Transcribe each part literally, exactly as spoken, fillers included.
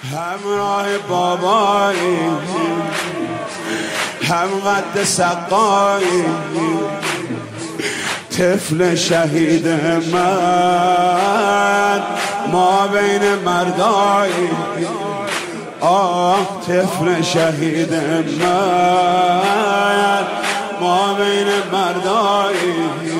همراه بابایی هم قد سقایی طفل شهید من ما بین مردایی آه طفل شهید من ما بین مردایی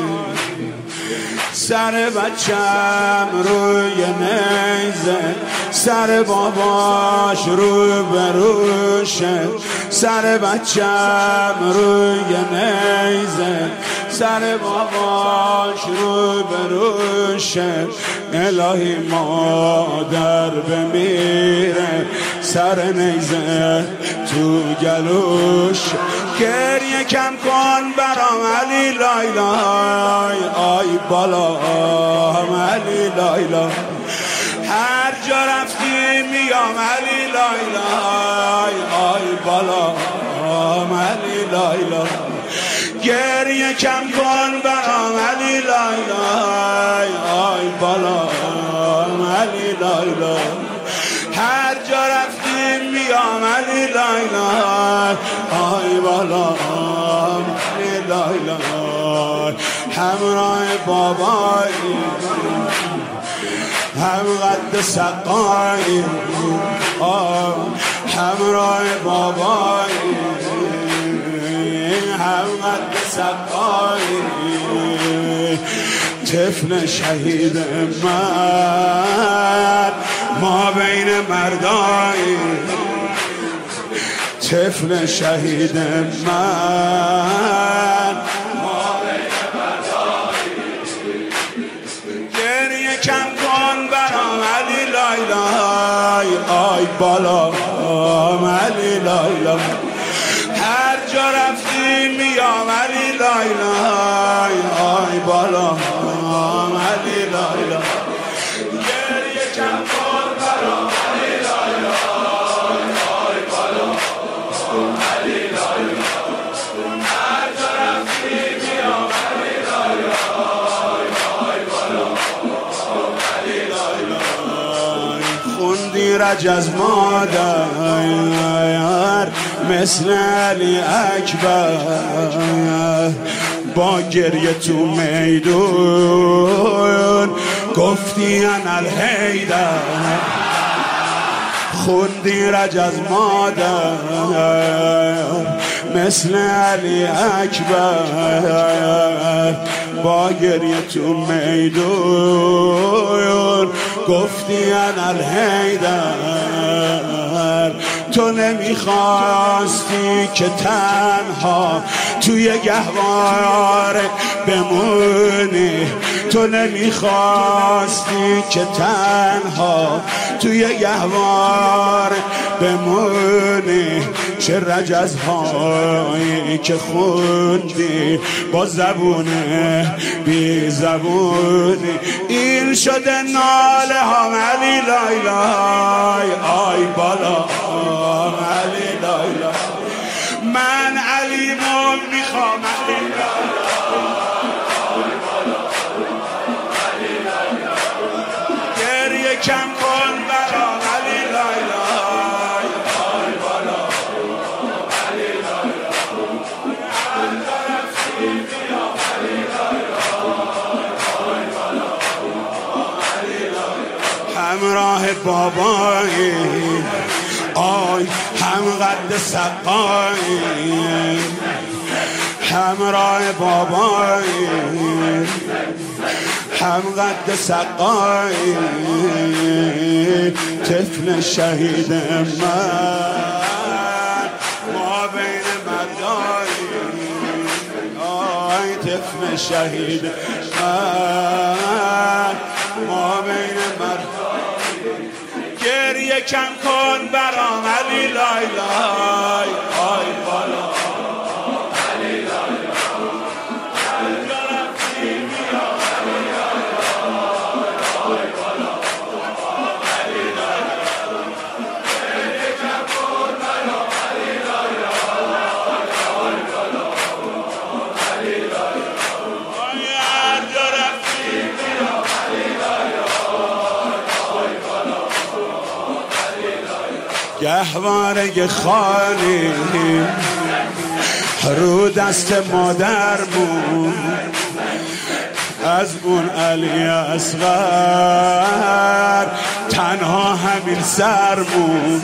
سر بچم روی نیزه سر باباش رو بروشه سر بچم روی نیزه سر باباش رو بروشه الهی مادر بمیره سر نیزه تو گلوش گریه کم کن برام علی لایلای آی بالا علی لایلا هر جا رفتی میام علی لایلای آی بالا علی لایلا گریه کم کن برام علی لایلای آی بالا علی لایلا هر جا رفتی میام علی لایلای آی بالا علی لایلا همراه بابایی هم قد سقایی همراه بابایی هم قد سقایی طفل شهید من ما بین مردایی طفل شهید من ما بین مردایی گریه کم کن برام علی لایلای آی بالا علی لایلا هر جا رفتی میام علی لایلای آی بالا علی لایلا گریه کم کن برام علی لایلای آی بالا علی لایلا هر جا رفتی میام علی لایلای آی بالا علی لایلا خوندی رجز مادر مثل علی اکبر با گریه تو میدون گفتی انا الحیدر خوندی رجز مادر مثل علی اکبر با گریه تو میدون گفتی انا الحیدر تو نمیخواستی که تنها توی گهواره بمونی تو نمیخواستی که تنها توی گهواره بمونی چه رجزهایی که خوندی با زبون بی زبونی این شده ناله ها علی لایلای آی بالا علی لایلا من علیمو میخوام علی لایلا آی بالا علی لایلا گریه کم کن برام علی لایلا آی بالا علی لایلا هر جا رفتی میام علی لایلا آی بالا علی لایلا همراه بابایی آی هم قد سقایی همراه بابایی هم قد سقایی طفل شهید من ما بین مردایی آی طفل شهید من ما بین مردایی گریه کم کن برام علی لایلای آی بالا علی لایلا هر جا رفتی میام علی لایلای آی بالا علی لایلا گریه کم کن برام علی لایلای آی بالا علی لایلا هر جا رفتی میام علی لایلای آی بالا علی لایلا گهواره خالی رو دست مادرمون، از اون علی اصغر تنها همین سرمون،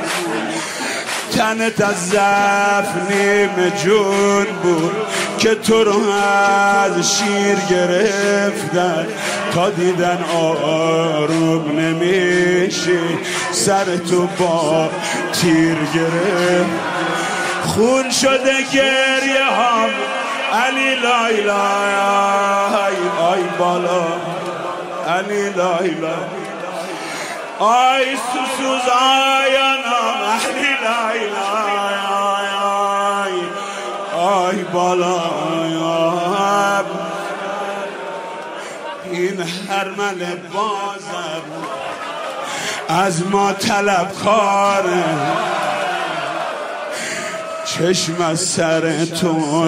تنت از ضعف نیم جون بود که تو رو از شیر گرفتن، تا دیدن آروم نمیشه سر تو با تیر گرفت. خون شده گریه هم علی لای لای آی بالا علی لای لای آی سوسوز آیانم علی لای لای آی آی بالا آی. این هرمل بازم از ما طلبکاره، چشم از سر تو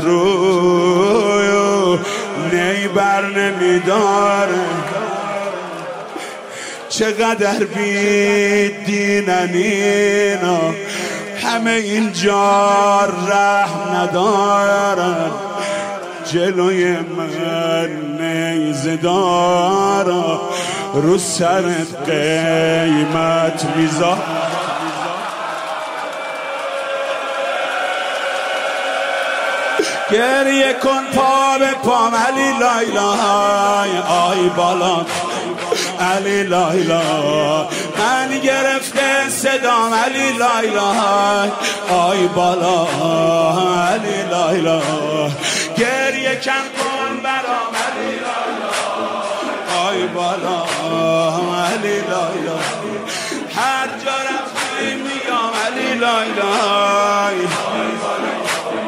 رو نی بر نمیداره. چقدر بی دینن اینا، همه اینجا رحم ندارن، جلوی من نیزه دارا رو سرت قیمت میذار. گریه کن پا به پام علی لای لای آی بالا علی لای لای، من گرفته صدام علی لای لای آی بالا علی لای لای. گریه کن کن برام علی لای لای آی بالا علی لای لای، هر جا رفتی میگم علی لای لای آی بالا.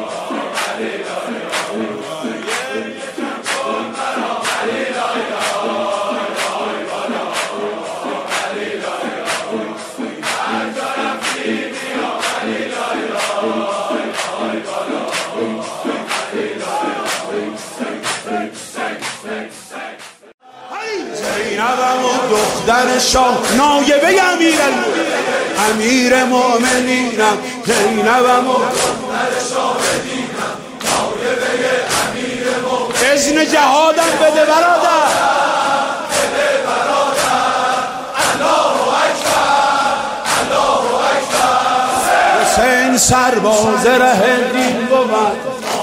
زینبم و دختر شاه نایبه امیر امیر مؤمنینم، زینبم و دختر شاه دینم نایبه امیر مؤمنینم. اذن جهادم بده برادر بده برادر، الله اکبر الله اکبر. حسین سرباز ره دین بود،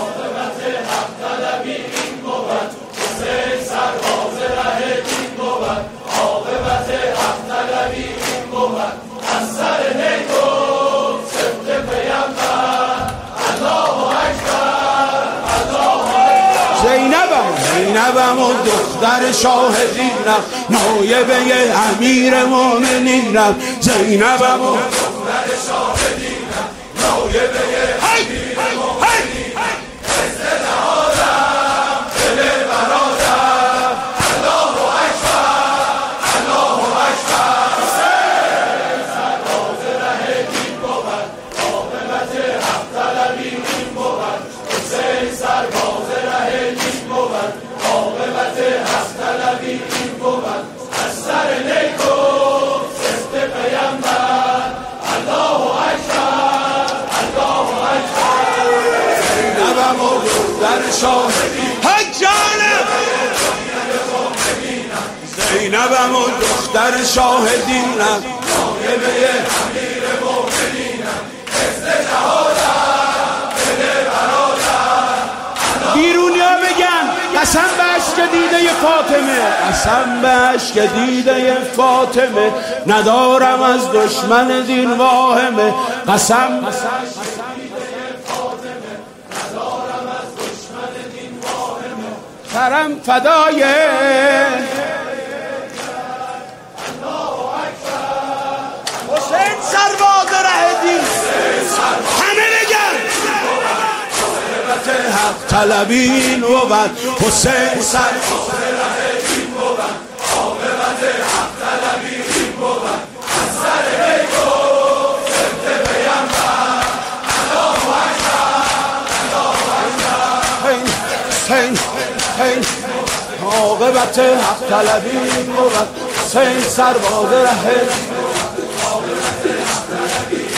زینبم و دختر شاهدینم نایبه امیر مؤمنینم، زینبم و دختر شاهدینم نایبه امیر مؤمنینم. اذن جهادم دل برادر، الله اکبر الله اکبر. حسین سرباز ره دین بود، عاقبت حق طلبی این بود. حسین سرباز ره دین بود، عاقبت حق طلبی این بود. از سر نیک و سفت پیامبر، الله اکبر الله اکبر. زینبم و دختر شاهدین حجانم، زینبم و دختر شاهدینم نایبه امیر مؤمنینم. اذن جهادم بده برادر. بیرونیا بگن قسم به عشق دیده فاطمه، قسم به عشق دیده فاطمه، ندارم از دشمن دین واهمه. قسم سرم فدای حسین سرباز ره دین، همه بگن عاقبت حق طلبین بود. حسین سرباز ره دین بود، عاقبت حق طلبین بود. از سر نیک و سفت پیامبر، الله اکبر الله اکبر. حسین حسین عاقبت حق طلبین بود. حسین سرباز ره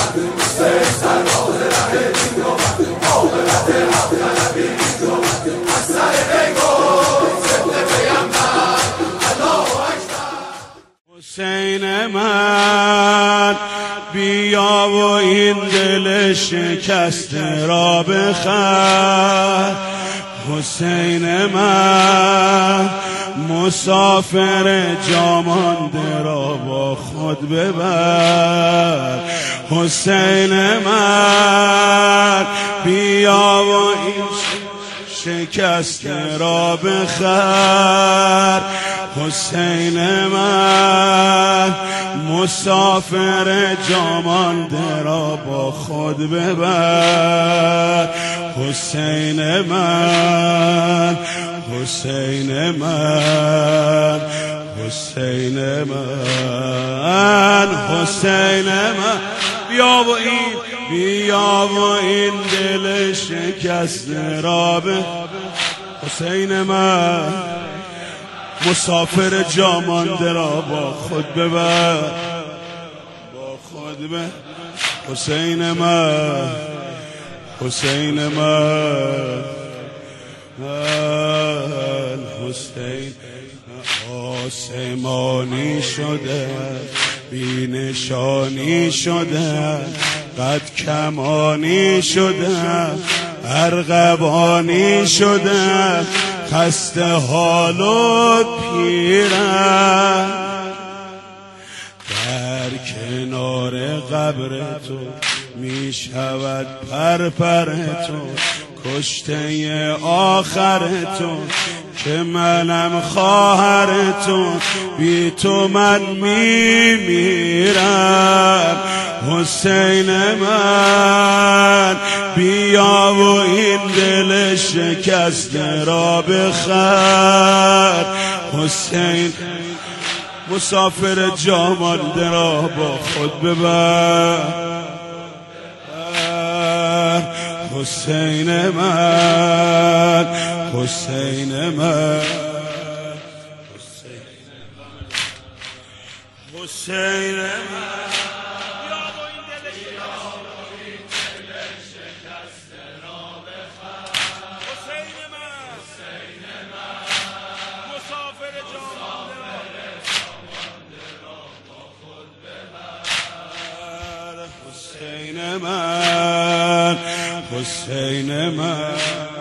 حسین من بیا و این دل شکسته را بخر. حسین من مسافر جا مانده را با خود ببر. حسین من بیا و این شکسته را بخر. حسین من مسافر جا مانده را با خود ببر. حسین من حسین من حسین من حسین من بیا و این بیا و این دل شکسته را به. حسین من مسافر جا مانده را با خود ببر با خود ببر. حسین من حسین من حسین آسمانی شده بی نشانی شده قد کمانی شده ارغوانی شده خسته حال و پیرم در کنار قبر تو می شود پرپر تو کشته آخر تو که منم خواهر تو بی تو من می میرم. حسین من بیا و این دل شکسته را بخر. حسین مسافر جا مانده را با خود ببر. حسین من حسین من حسین من حسین من حسین من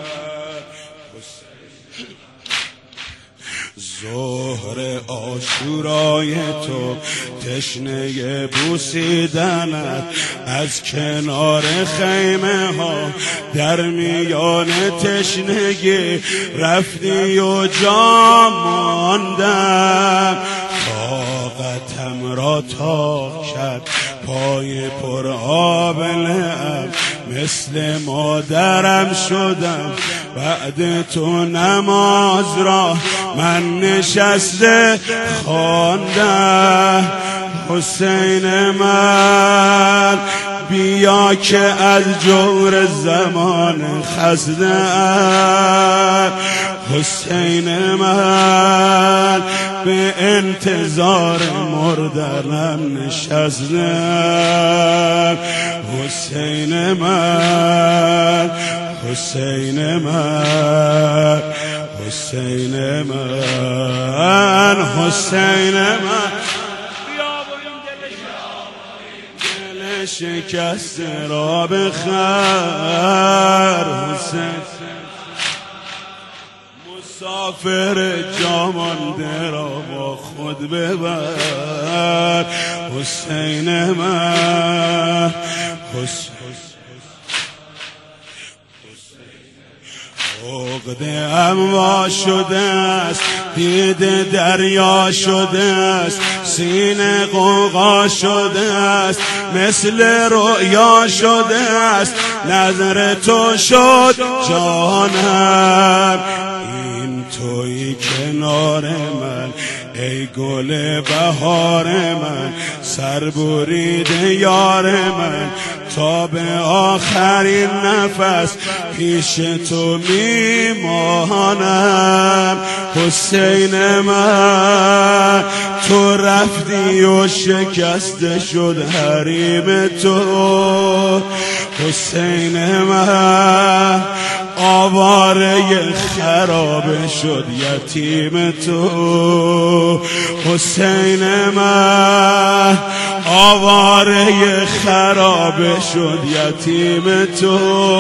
ظهر عاشورای تو تشنه بوسیدنت از کنار خیمه ها در میان تشنگی رفتی و جا ماندم. طاقتم را تا کرد پای پر آب لعب مثل مادرم شدم بعد تو نماز را من نشسته خواندم. حسین من بیا که از جور زمان خزدم. حسین من به انتظار مردنم نشستم. حسین من حسین من حسین من حسین من دل شکسته را بخر. حسین مسافر جا مانده را با خود ببر. حسین من حسین عقد اموا شده است دیده دریا شده است سینه غوغا شده است مثل رؤیا شده است نظر تو شد جانم. این تویی کنار من ای گل بهار من، سر بریده یار من، تا به آخرین نفس پیش تو میمانم. حسین من تو رفتی و شکسته شد حریم تو. حسین من آواره خراب شد یتیم تو. حسین من آواره خراب شد یتیم تو.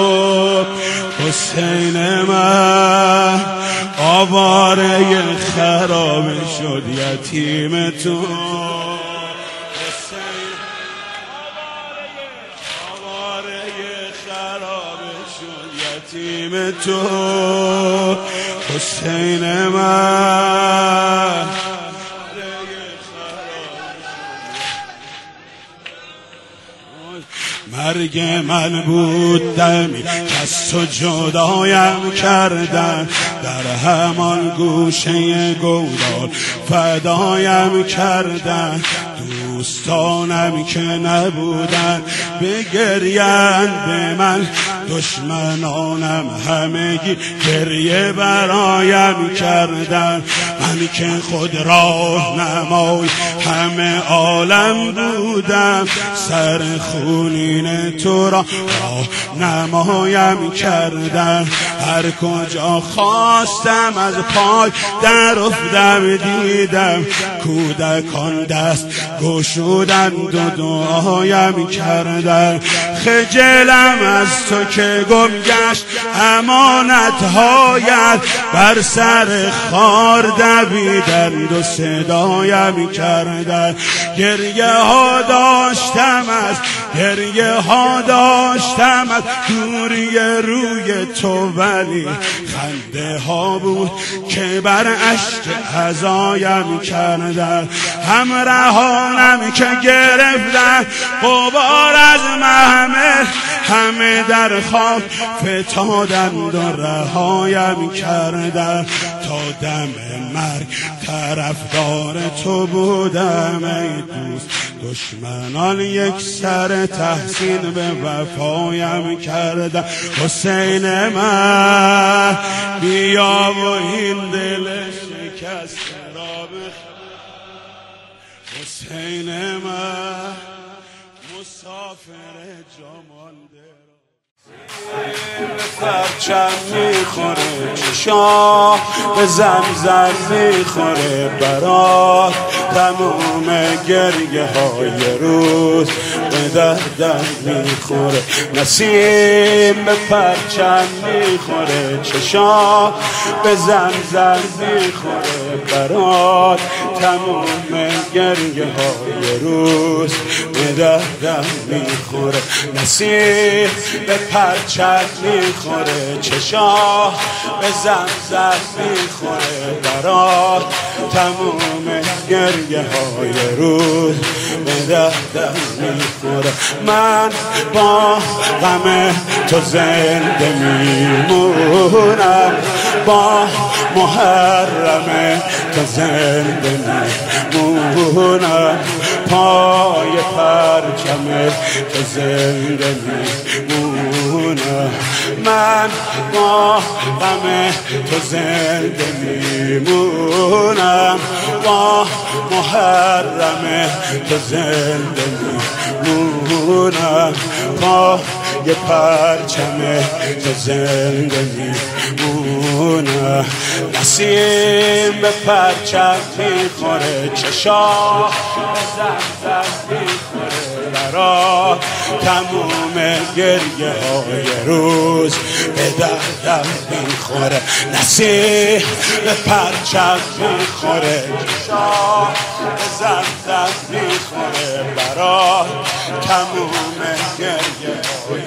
حسین من آواره خراب شد یتیم تو. یتیم تو. حسین من مرگ من بود دمی کس تو جدایم کردن، در همان گوشه گودال فدایم کردن. دوستانم که نبودن بگریند به من، دشمنانم همگی گریه برایم کردن. من که خود راه نمای همه عالم بودم، سر خونین تو را راه نمایم کردن. هر کجا خواستم از پای در افتم دیدم، کودکان دست گشودند و دعایم کردن. خجلم از تو که گم گشت امانت‌هایت، بر سر خار دویدند و صدایم کردن. گریه ها داشتم از گریه ها داشتم از دوری روی تو، ولی خنده ها بود که بر اشک عزایم کردن. همراهانم که گرفتن غبار از محمل، همه در خاک فتادند و رهایم کردن. تا دم مرگ طرفدار تو بودم ای دوست، دشمنان یک سر تحسین به وفایم کردن. حسین من بیا و این دل شکسته را بخواه. حسین من مسافر جامانده پرچم میخوره، چشام به زمزم میخوره برات، تموم گریه های روز به دردم میخوره. نسیم به پرچم میخوره، چشام به زمزم میخوره برات، تموم گریه های روز به دردم میخوره. نسیم به پرچم میخوره، چشام به زمزم میخوره برات، تموم گریه های روز به دردم میخوره. من با غم تو زنده میمونم، با محرم تو زنده میمونم، پای پرچم تو زنده میمونم. من با غم تو زنده میمونم، با محرم تو زنده میمونم، پای پرچم تو زنده میمونم. نسیم به پرچم میخوره، چشام به زمزم میخوره برات، تموم گریه های روز به دردم میخوره. نسیم به پرچم میخوره، چشام به زمزم میخوره برات، تموم گریه های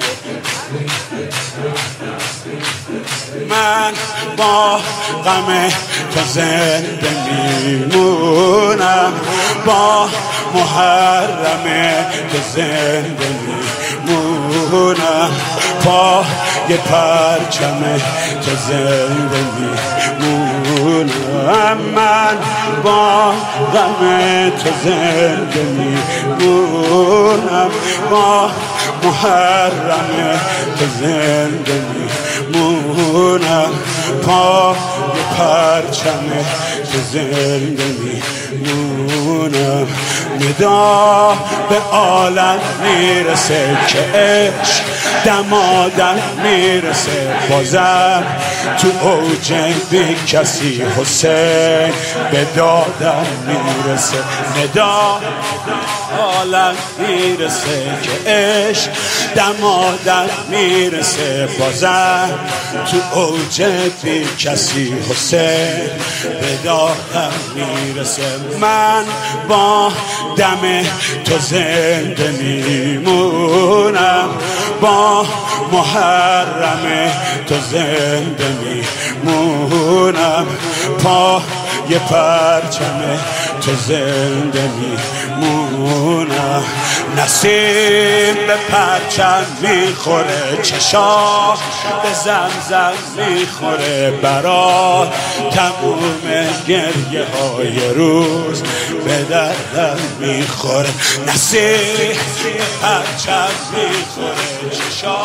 من با غم تو زنده میمونم، با محرم تو زنده میمونم، با یه پرچم تو زنده میمونم. میمونم، من با غم تو زنده میمونم، با محرم تو زنده میمونم، پا پرچم تو زنده میمونم. ندا به عالم میرسه که عشق دمادم میرسه، بازم تو اوج بی کسی حسین به دادم میرسه. ندا عالم میرسه که عشق دمادم میرسه، بازم تو اوج بی کسی حسین به دادم میرسه. من با دم تو زنده میمونم، با محرم تو زنده میمونم، پا یه پرچم تو زنده میمونم. نسیم به پرچم میخوره، چشا به زمزم میخوره، برات تموم گریه های روز به دردم میخوره. نسیم به پرچم میخوره، چشا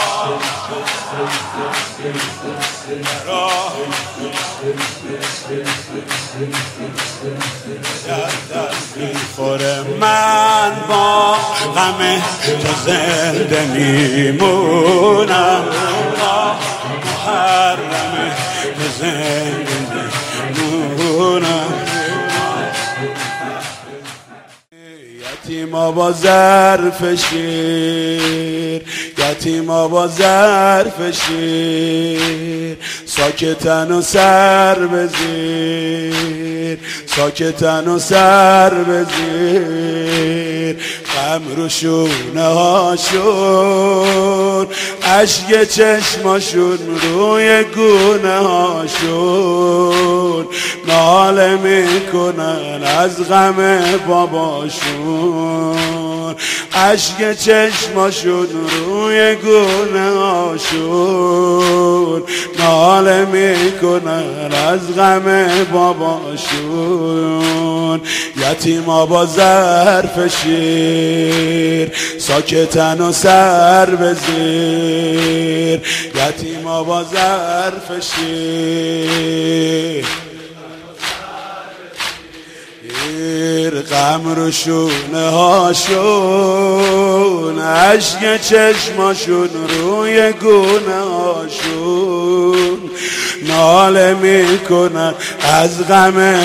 برات دردم میخوره. من با غم تو زنده میمونم، با محرم تو زنده میمونم. یتیما با ظرف شیر، یتیما با ظرف شیر، ساکتن و سر بزیر، ساکتن و سر بزیر. غم رو شونه هاشون، اشک چشماشون روی گونه هاشون، ناله میکنن از غم باباشون، اشک چشماشون روی گونه هاشون، ناله میکنن از غم باباشون. یتیما با ظرف شیر، ساکتن و سر بزیر، یتیما با ظرف شیر، غم رو شونه هاشون، اشک چشماشون روی گونه هاشون، ناله میکنن از غم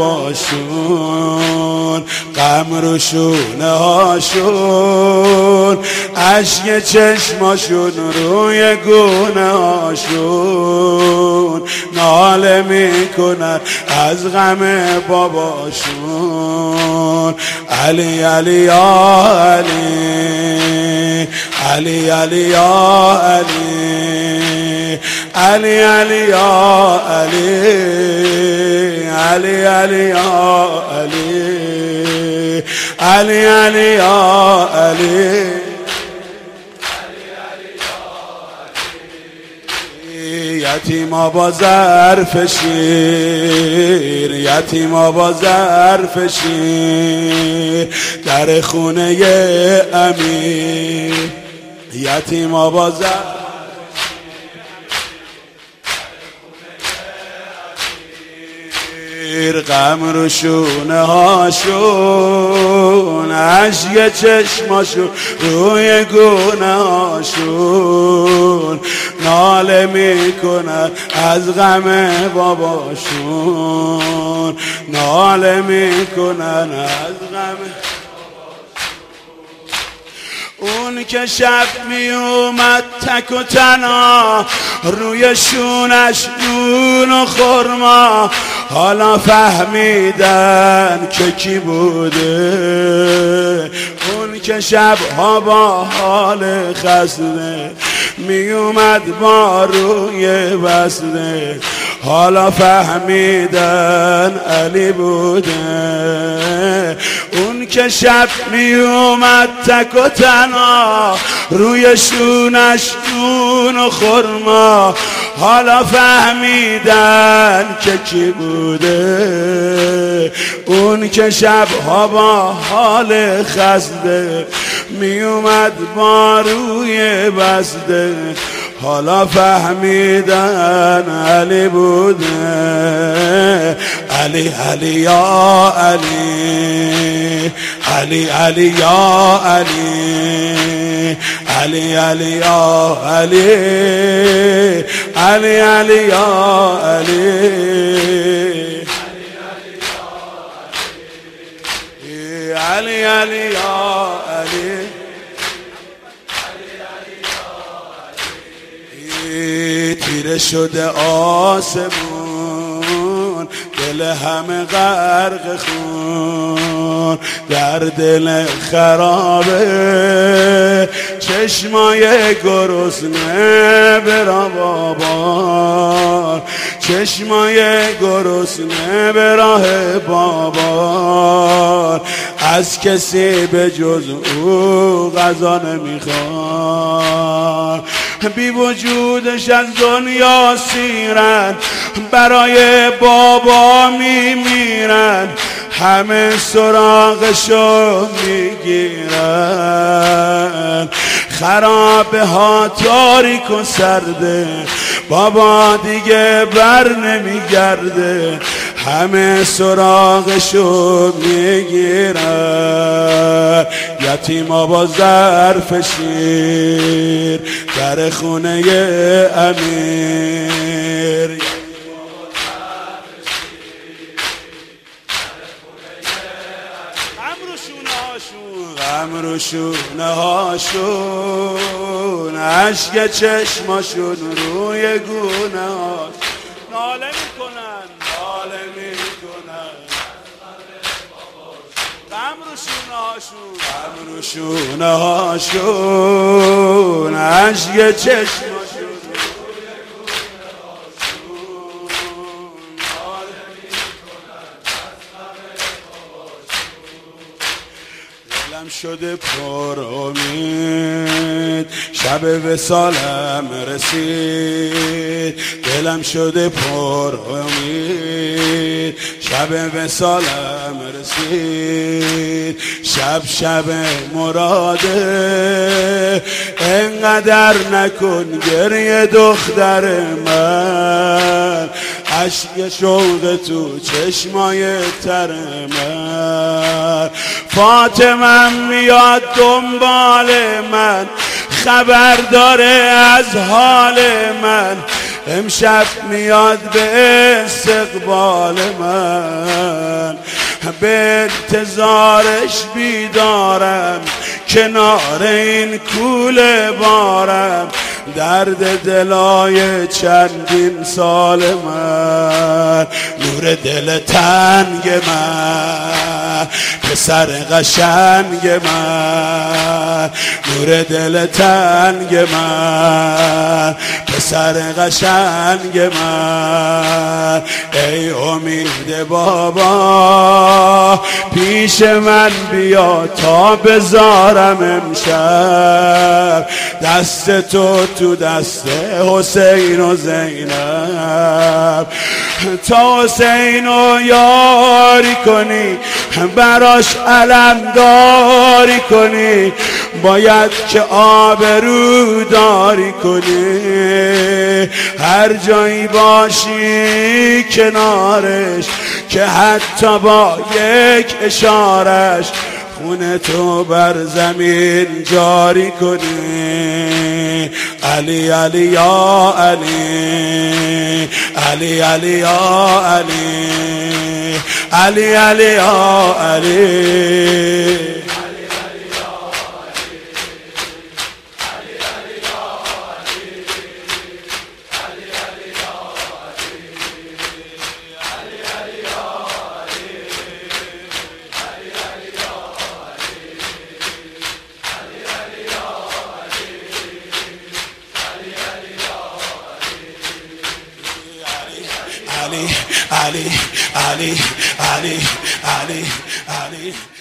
باباشون. غم رو شونه هاشون، اشک چشماشون روی گونه هاشون، ناله میکنن از غم باباشون. علی علی یا علی، علی علی یا علی، علی علی یا علی، علی علی یا علی، علی علی یا علی. یتیما با ظرف شیر، یتیما با ظرف شیر، در خونه امیر، یتیما با ظرف غم رو شونه هاشون، اشک چشماشون روی گونه هاشون، ناله میکنن از غم باباشون، ناله میکنن از غم. اون که شب می اومد تک و تنها، روی شونش نون و خرما، حالا فهمیدن که کی بوده. اون که شبها با حال خسته می اومد با روی بسته، حالا فهمیدن علی بوده. اون که شب می اومد تک و تنها، روی شونش نون نون و خرما، حالا فهمیدن که کی بوده اون که شبها با حال خسته می اومد با روی بسته. حالا فهمیدن علی بوده. علی علی یا علی، علی علی یا علی، علی علی یا علی، علی علی یا علی، علی علی یا علی. تیره شده آسمون، دل همه غرق خون، در دل خرابه چشمای گرسنه برا بابا، چشمای گرسنه به راه بابا. از کسی به جز او غذا نمیخواد، بی وجودش از دنیا سیرن، برای بابا میمیرن، همه سراغشو میگیرن. خرابه ها تاریک و سرده، بابا دیگه بر نمیگرده، همه سراغشو میگیرن. یتیما با ظرف شیر در خونه امیر، غم رو شونه هاشون، عشق چشماشون روی گونه هاش ناله میکنن، ناله میکنن. غم رو شونه هاشون، غم رو شونه هاشون، عشق چشماشون شده پر امید، شب وصالم رسید. دلم شده پر امید، شب وصالم رسید. شب شب مراده، انقدر نکن گریه دختر من، عشق شوق تو چشمای تر من. فاطمه میاد دنبال من، خبر داره از حال من، امشب میاد به استقبال من. به انتظارش بیدارم، کنار این کوله بارم، درد دلای چندین سال من. نور دل تنگ من، پسر قشنگ من، نور دل تنگ من، پسر قشنگ من. ای امید بابا پیش من بیا تا بذارم امشب دست تو تو دست حسین و زینب، تا حسین رو یاری کنی، براش علمداری کنی، باید که آبرو داری کنی. هر جایی باشی کنارش، که حتی با یک اشارش خونه تو بر زمین جاری کنی. علی علی یا علی، علی علی یا علی، علی علی یا علی. Ali, Ali, Ali, Ali, Ali, Ali.